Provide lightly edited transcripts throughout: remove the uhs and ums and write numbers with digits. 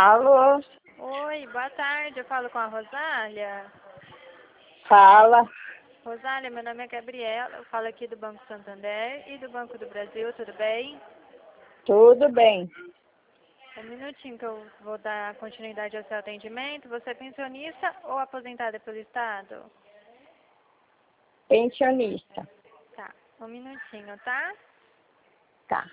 Alô? Oi, boa tarde. Eu falo com a Rosália. Fala. Rosália, meu nome é Gabriela. Eu falo aqui do Banco Santander e do Banco do Brasil. Tudo bem? Tudo bem. Um minutinho que eu vou dar continuidade ao seu atendimento. Você é pensionista ou aposentada pelo Estado? Pensionista. Tá, um minutinho, tá? Tá.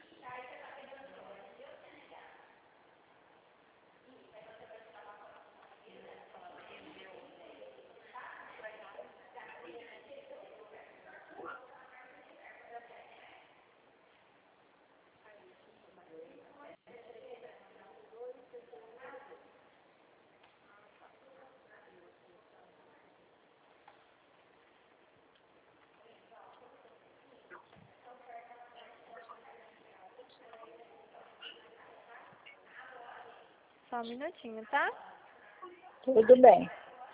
Só um minutinho, tá? Tudo bem.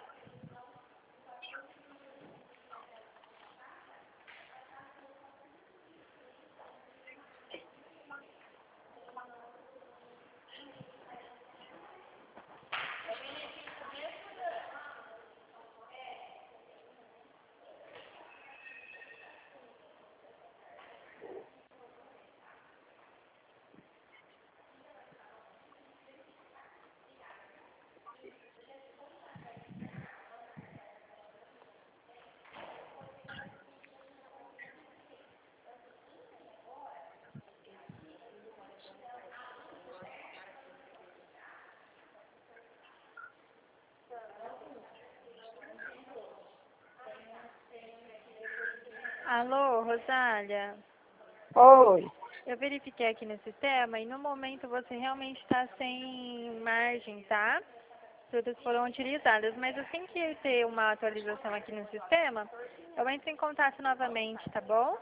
Alô, Rosália. Oi. Eu verifiquei aqui no sistema e no momento você realmente está sem margem, tá? Todas foram utilizadas, mas assim que ter uma atualização aqui no sistema, eu entro em contato novamente, tá bom?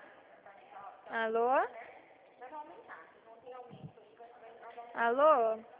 Alô? Alô?